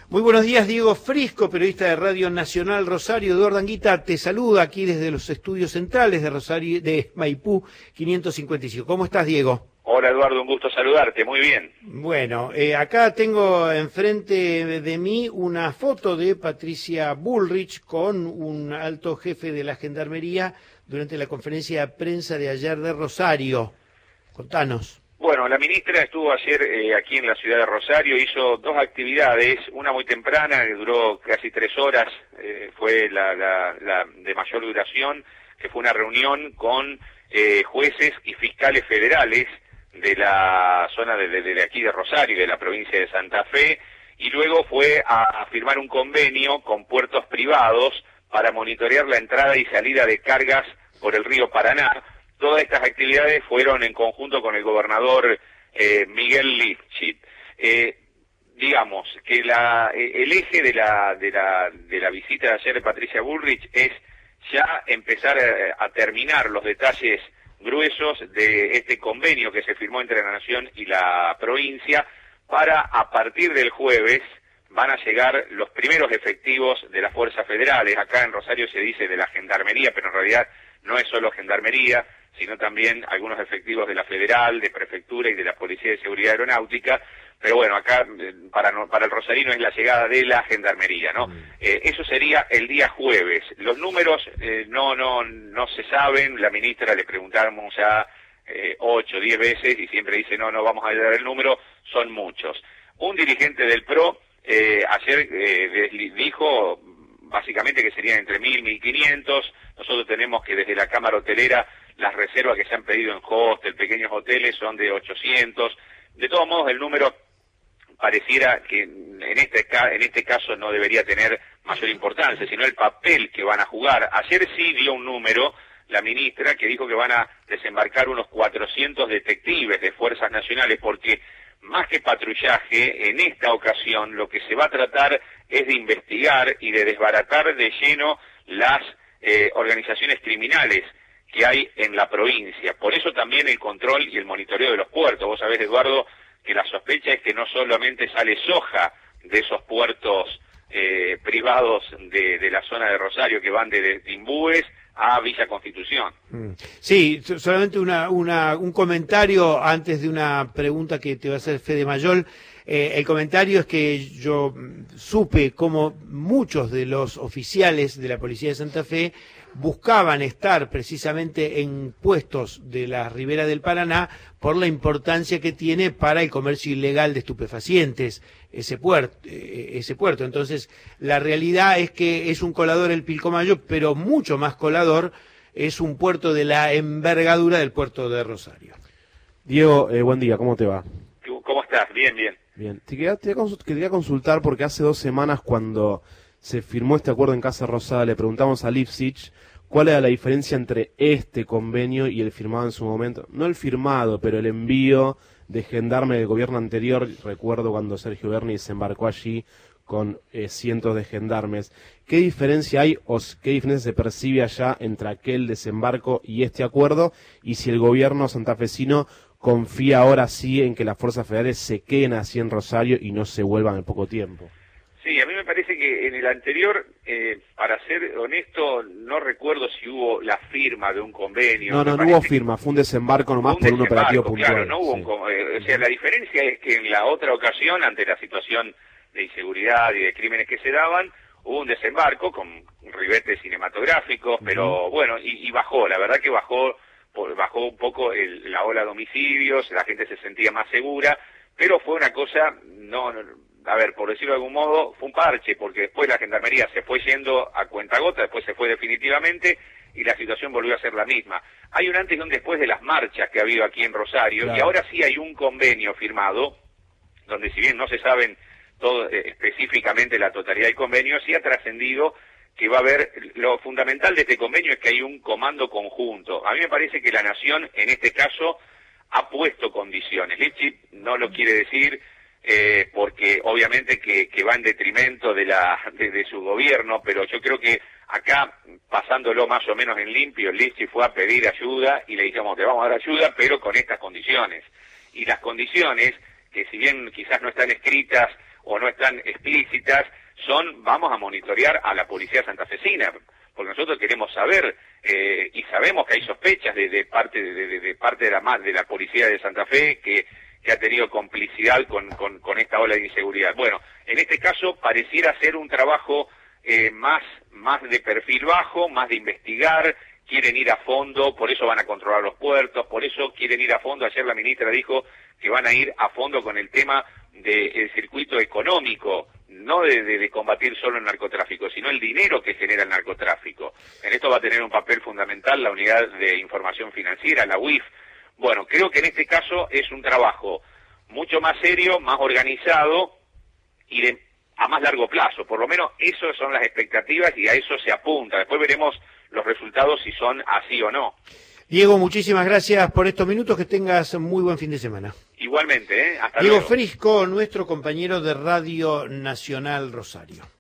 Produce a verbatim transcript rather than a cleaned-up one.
Muy buenos días, Diego Frisco, periodista de Radio Nacional Rosario. Eduardo Anguita te saluda aquí desde los estudios centrales de Rosario, de Maipú quinientos cincuenta y cinco. ¿Cómo estás, Diego? Hola, Eduardo, un gusto saludarte, muy bien. Bueno, eh, acá tengo enfrente de mí una foto de Patricia Bullrich con un alto jefe de la Gendarmería durante la conferencia de prensa de ayer de Rosario. Contanos. Bueno, la ministra estuvo ayer eh, aquí en la ciudad de Rosario, hizo dos actividades, una muy temprana que duró casi tres horas, eh, fue la, la, la de mayor duración, que fue una reunión con eh, jueces y fiscales federales de la zona de, de, de aquí de Rosario, de la provincia de Santa Fe, y luego fue a, a firmar un convenio con puertos privados para monitorear la entrada y salida de cargas por el río Paraná. Todas estas actividades fueron en conjunto con el gobernador eh, Miguel Lifchit. Eh, digamos que la, el eje de la, de, la, de la visita de ayer de Patricia Bullrich es ya empezar a, a terminar los detalles gruesos de este convenio que se firmó entre la Nación y la provincia para, a partir del jueves, van a llegar los primeros efectivos de las fuerzas federales. Acá en Rosario se dice de la Gendarmería, pero en realidad no es solo Gendarmería, sino también algunos efectivos de la Federal, de Prefectura y de la Policía de Seguridad Aeronáutica. Pero bueno, acá para, para el rosarino es la llegada de la Gendarmería, ¿no? Mm. Eh, eso sería el día jueves. Los números eh, no no no se saben. La ministra le preguntamos ya eh, ocho, diez veces y siempre dice no, no vamos a dar el número, son muchos. Un dirigente del P R O eh, ayer eh, dijo básicamente que serían entre mil, mil quinientos. Nosotros tenemos que desde la Cámara Hotelera las reservas que se han pedido en hostel, pequeños hoteles, son de ochocientos. De todos modos, el número pareciera que en este, en este caso no debería tener mayor importancia, sino el papel que van a jugar. Ayer sí dio un número la ministra que dijo que van a desembarcar unos cuatrocientos detectives de fuerzas nacionales, porque más que patrullaje, en esta ocasión lo que se va a tratar es de investigar y de desbaratar de lleno las eh, organizaciones criminales que hay en la provincia. Por eso también el control y el monitoreo de los puertos. Vos sabés, Eduardo, que la sospecha es que no solamente sale soja de esos puertos eh, privados de, de la zona de Rosario, que van de Timbúes a Villa Constitución. Sí, solamente una, una, un comentario antes de una pregunta que te va a hacer Fede Mayol. Eh, el comentario es que yo supe cómo muchos de los oficiales de la Policía de Santa Fe buscaban estar precisamente en puestos de la ribera del Paraná por la importancia que tiene para el comercio ilegal de estupefacientes ese puerto, ese puerto. Entonces, la realidad es que es un colador el Pilcomayo, pero mucho más colador es un puerto de la envergadura del puerto de Rosario. Diego, eh, buen día, ¿cómo te va? ¿Cómo estás? Bien, bien. Bien, te quería, te quería consultar porque hace dos semanas cuando se firmó este acuerdo en Casa Rosada le preguntamos a Lifchit cuál era la diferencia entre este convenio y el firmado en su momento. No el firmado, pero el envío de gendarme del gobierno anterior. Recuerdo cuando Sergio Berni desembarcó allí con eh, cientos de gendarmes. ¿Qué diferencia hay o qué diferencia se percibe allá entre aquel desembarco y este acuerdo? Y si el gobierno santafesino confía ahora sí en que las fuerzas federales se queden así en Rosario y no se vuelvan en poco tiempo. Sí, a mí me parece que en el anterior, eh, para ser honesto, no recuerdo si hubo la firma de un convenio. No, no, no hubo firma, fue un desembarco nomás un por un operativo puntual. Claro, no hubo sí. un, eh, o sea, la diferencia es que en la otra ocasión, ante la situación de inseguridad y de crímenes que se daban, hubo un desembarco con ribetes cinematográficos, uh-huh. pero bueno, y, y bajó, la verdad que bajó, bajó un poco el, la ola de homicidios, la gente se sentía más segura, pero fue una cosa, no... no a ver, por decirlo de algún modo, fue un parche, porque después la Gendarmería se fue yendo a cuentagota, después se fue definitivamente, y la situación volvió a ser la misma. Hay un antes y un después de las marchas que ha habido aquí en Rosario, claro. Y ahora sí hay un convenio firmado, donde si bien no se saben todo, eh, específicamente la totalidad del convenio, sí ha trascendido que va a haber, lo fundamental de este convenio es que hay un comando conjunto. A mí me parece que la Nación, en este caso, ha puesto condiciones. Lifchit no lo quiere decir... Eh, porque obviamente que, que va en detrimento de, la, de, de su gobierno, pero yo creo que acá, pasándolo más o menos en limpio, Lifchit fue a pedir ayuda y le dijimos, te vamos a dar ayuda, pero con estas condiciones. Y las condiciones, que si bien quizás no están escritas o no están explícitas, son vamos a monitorear a la policía santafesina, porque nosotros queremos saber eh, y sabemos que hay sospechas de, de parte de, de, de parte de la de la policía de Santa Fe que, que ha tenido complicidad con, con, con esta ola de inseguridad. Bueno, en este caso pareciera ser un trabajo eh, más más de perfil bajo, más de investigar. Quieren ir a fondo, por eso van a controlar los puertos, por eso quieren ir a fondo. Ayer la ministra dijo que van a ir a fondo con el tema del circuito económico, no de, de, de combatir solo el narcotráfico, sino el dinero que genera el narcotráfico. En esto va a tener un papel fundamental la Unidad de Información Financiera, la U I F. Bueno, creo que en este caso es un trabajo mucho más serio, más organizado y de, a más largo plazo. Por lo menos esas son las expectativas y a eso se apunta. Después veremos los resultados si son así o no. Diego, muchísimas gracias por estos minutos, que tengas muy buen fin de semana. Igualmente, ¿eh? Hasta Diego luego. Frisco, nuestro compañero de Radio Nacional Rosario.